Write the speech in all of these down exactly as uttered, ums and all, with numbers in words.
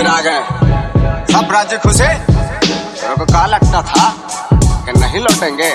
फिर आ गए सब राज्य खुशे। तेरे को क्या लगता था कि नहीं लौटेंगे?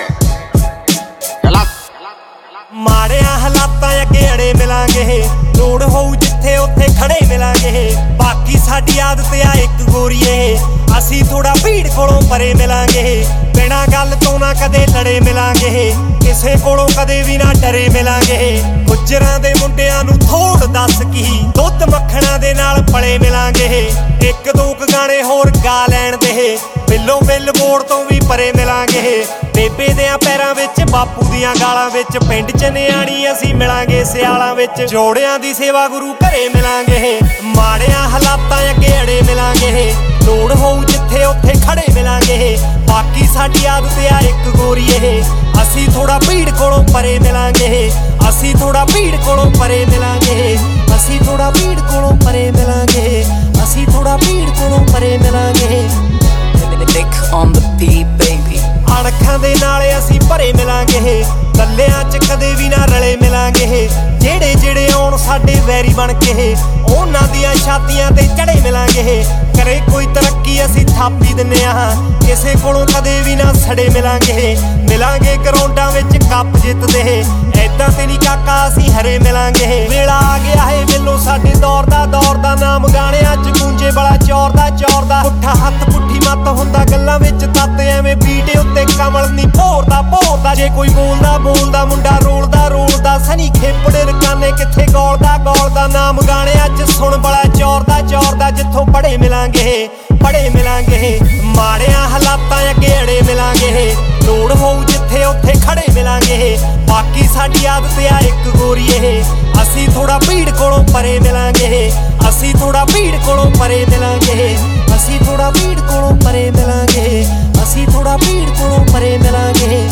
गलत। ਮਾੜਿਆਂ ਹਾਲਾਤਾਂ ਅੱਗੇ ਅੜੇ ਮਿਲਾਂਗੇ, ਲੋੜ ਹੋਊ ਜਿੱਥੇ ਉੱਥੇ ਖੜੇ ਮਿਲਾਂਗੇ। ਬਾਕੀ ਸਾਡੀ ਆਦਤ ਆ ਇੱਕ ਗੋਰੀਏ, ਅਸੀਂ ਥੋੜਾ ਭੀੜ ਕੋਲੋਂ ਪਰੇ ਮਿਲਾਂਗੇ। ਬਿਨਾਂ ਗੱਲ ਤੋਂ ਨਾ ਕਦੇ ਲੜੇ ਮਿਲਾਂਗੇ, ਕਿਸੇ ਕੋਲੋਂ ਕਦੇ ਵੀ ਨਾ ਡਰੇ ਮਿਲਾਂਗੇ। ਗੁੱਜਰਾਂ ਦੇ ਮੁੰਡਿਆਂ ਨੂੰ ਥੋੜ ਦੱਸ ਕੀ, ਦੁੱਧ ਮੱਖਣਾ ਦੇ ਨਾਲ ਪਲੇ ਮਿਲਾਂਗੇ। ਇੱਕ ਦੋ ਕੁ ਗਾਣੇ ਹੋਰ ਗਾ ਲੈਣ ਦੇ, ਬਿੱਲੋ ਬਿੱਲ ਬੋਰਡ ਤੋਂ ਵੀ ਪਰੇ ਮਿਲਾਂਗੇ। ਬੇਬੇ ਦਿਆਂ ਪੈਰਾਂ ਵਿੱਚ, ਬਾਪੂ ਦੀਆਂ ਗਾਲਾਂ ਵਿੱਚ, ਪਿੰਡ ਚ ਨਿਆਣੀ ਅਸੀਂ ਮਿਲਾਂਗੇ ਸਿਆਲਾਂ ਵਿੱਚ। ਜੋੜਿਆਂ ਦੀ ਸੇਵਾ ਗੁਰੂ ਘਰੇ ਮਿਲਾਂਗੇ, ਮਾੜਿਆਂ ਹਾਲਾਤਾਂ ਅੱਗੇ ਅੜੇ ਮਿਲਾਂਗੇ। ਲੋੜ ਹੋਊ ਜਿੱਥੇ ਉੱਥੇ ਖੜੇ ਮਿਲਾਂਗੇ। ਬਾਕੀ ਸਾਡੀ ਆਦਤ ਆ ਇੱਕ ਗੋਰੀਏ, ਅਸੀਂ ਥੋੜਾ ਭੀੜ ਕੋਲੋਂ ਪਰੇ ਮਿਲਾਂਗੇ। ਅਸੀਂ ਥੋੜਾ ਭੀੜ ਕੋਲੋਂ ਪਰੇ ਮਿਲਾਂਗੇ। ਅਸੀਂ ਥੋੜਾ ਭੀੜ ਕੋਲੋਂ ਪਰੇ ਮਿਲਾਂਗੇ। ਅਸੀਂ ਥੋੜਾ ਭੀੜ ਕੋਲੋਂ ਪਰੇ ਮਿਲਾਂਗੇ। Nick on the beat, baby. ਅਣਖਾਂ ਦੇ ਨਾਲ ਅਸੀਂ ਭਰੇ ਮਿਲਾਂਗੇ, ਗੱਲਿਆਂ ਚ ਕਦੇ ਵੀ ਨਾ ਰਲੇ ਮਿਲਾਂਗੇ। ਜਿਹੜੇ ਜਿਹੜੇ ਆਉਣ ਸਾਡੇ ਵੈਰੀ ਬਣ ਕੇ, ਉਹਨਾਂ ਦੀਆਂ ਛਾਤੀਆਂ ਤੇ ਚੜੇ ਮਿਲਾਂਗੇ। ਕਰੇ ਕੋਈ ਤਰੱਕੀ ਅਸੀਂ ਥਾਪੀ ਦਿੰਨੇ ਆ, ਕਿਸੇ ਕੋਲੋਂ ਕਦੇ ਵੀ ਨਾ ਸੜੇ ਮਿਲਾਂਗੇ। ਮਿਲਾਂਗੇ ਗਰਾਊਂਡਾਂ ਵਿੱਚ ਕੱਪ ਜਿੱਤਦੇ, ਐਦਾਂ ਤੇ ਨੀ ਕਾਕਾ ਅਸੀਂ ਹਰੇ ਮਿਲਾਂਗੇ। ਵੇਲਾ ਆ ਗਿਆ ਏ ਵੇਲੋ ਸਾਡੇ ਦੌਰ ਦਾ, ਦੌਰ ਦਾ ਨਾਮ ਗਾਣਿਆਂ ਚ ਗੂੰਜੇ ਬੜਾ ਚੌਰ ਦਾ ਚੌਰ ਦਾ। ਪੁੱਠਾ ਹੱਥ ਪੁੱਠੀ ਮੱਤ ਹੁੰਦਾ ਗੱਲਾਂ ਵਿੱਚ ਤੱਤ, ਐਵੇਂ ਬੀਟੇ ਉੱਤੇ ਕਮਲ ਨੀ ਭੋਰਦਾ ਭੋਰਦਾ। ਜੇ ਕੋਈ ਬੋਲਦਾ ਬੋਲਦਾ ਮੁੰਡਾ ਰੋਲਦਾ ਰੋਲਦਾ, ਸਨੀ ਖੇਪੜੇ ਰਕਾਨੇ ਕਿੱਥੇ ਗੋਲਦਾ ਗੋਲਦਾ। ਨਾਮ ਗਾਣਿਆਂ ਚ ਸੁਣ ਬੜਾ ਚੌਰ ਦਾ ਚੌਰ ਦਾ, ਜਿੱਥੋਂ ਪੜੇ ਮਿਲਾਂਗੇ ਪੜੇ ਮਿਲਾਂਗੇ। ਮਾੜਿਆਂ ਹਾਲਾਤਾਂ ਅੱਗੇ ਅੜੇ ਮਿਲਾਂਗੇ, ਲੋੜ ਹੋਊ ਜਿੱਥੇ ਉੱਥੇ ਖੜੇ ਮਿਲਾਂਗੇ। ਬਾਕੀ ਸਾਡੀ ਆਦਤ ਆ ਇੱਕ ਗੋਰੀਏ, ਅਸੀਂ ਥੋੜਾ ਭੀੜ ਕੋਲੋਂ ਪਰੇ ਮਿਲਾਂਗੇ। ਅਸੀਂ ਥੋੜਾ ਭੀੜ ਕੋਲੋਂ ਪਰੇ ਮਿਲਾਂਗੇ। ਅਸੀਂ ਥੋੜਾ ਭੀੜ ਕੋਲੋਂ ਪਰੇ ਮਿਲਾਂਗੇ। ਅਸੀਂ ਥੋੜਾ ਭੀੜ ਕੋਲੋਂ ਪਰੇ ਮਿਲਾਂਗੇ।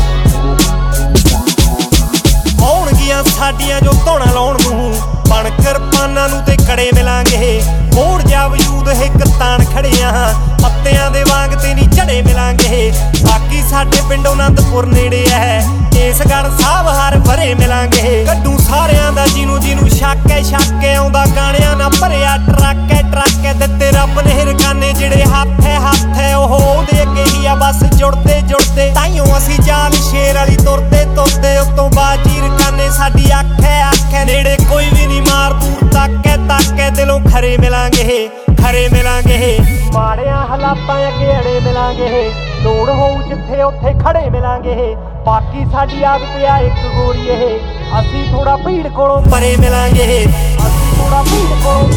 ਆਉਣਗੀਆਂ ਸਾਡੀਆਂ ਜੋ ਧੌਣਾ ਲਾਉਣ ਨੂੰ, ਬਣ ਕਿਰਪਾਨਾਂ ਨੂੰ ਤੇ ਕੜੇ ਮਿਲਾਂਗੇ। ਮੋੜ ਜਾ ਵਜੂਦ ਇੱਕ ਤਾਣ ਖੜਿਆ, ਪੱਤਿਆਂ ਦੇ ਵਾਂਗ ਤੇ ਨੀ ਝੜੇ ਮਿਲਾਂਗੇ। ਬਾਕੀ ਸਾਡੇ ਪਿੰਡ ਅਨੰਦਪੁਰ ਨੇੜੇ ਐ, ਕੇਸਗੜ੍ਹ ਸਾਹਿਬ ਹਰ ਵਰੇ ਮਿਲਾਂਗੇ। ਕੱਢੂ ਸਾਰਿਆਂ ਦਾ ਜਿਹਨੂੰ ਜਿਹਨੂੰ ਸ਼ੱਕ ਐ ਸ਼ੱਕ ਐ, ਆਉਂਦਾ ਗਾਣਿਆਂ ਨਾਲ ਭਰਿਆ ਟਰੱਕ ਐ ਟਰੱਕ ਐ। ਦਿੱਤੇ ਰੱਬ ਨੇ ਰਕਾਨੇ ਜਿਹੜੇ ਹੱਥ ਐ ਹੱਥ ਐ, ਉਹ ਉਹਦੇ ਅੱਗੇ ਹੀ ਆ ਬਸ ਜੁੜਦੇ ਜੁੜਦੇ। ਤਾਈਓ ਅਸੀਂ ਜਾਨ ਸ਼ੇਰ ਵਾਲੀ ਤੁਰਦੇ ਤੁਰਦੇ, ਉੱਤੋਂ ਬਾਜੀ ਰਕਾਨੇ ਸਾਡੀ ਅੱਖ ਐ ਅੱਖ ਐ। ਨੇੜੇ ਕੋਈ ਵੀ ਨੀ ਮਾਰ ਦੂਰ ਤੱਕ ਐ ਤੱਕ ਐ, ਦਿਲੋਂ ਖਰੇ ਮਿਲਾਂਗੇ ਖਰੇ ਮਿਲਾਂਗੇ। ਮਾੜਿਆਂ ਹਾਲਾਤਾਂ ਅੱਗੇ ਅੜੇ ਮਿਲਾਂਗੇ, ਲੋੜ ਹੋਊ ਜਿੱਥੇ ਉੱਥੇ ਖੜੇ ਮਿਲਾਂਗੇ। ਬਾਕੀ ਸਾਡੀ ਆਦਤ ਆ ਇੱਕ ਗੋਰੀਏ, ਅਸੀਂ ਥੋੜਾ ਭੀੜ ਕੋਲੋਂ ਪਰੇ ਮਿਲਾਂਗੇ। ਅਸੀਂ ਥੋੜਾ ਭੀੜ ਕੋਲੋਂ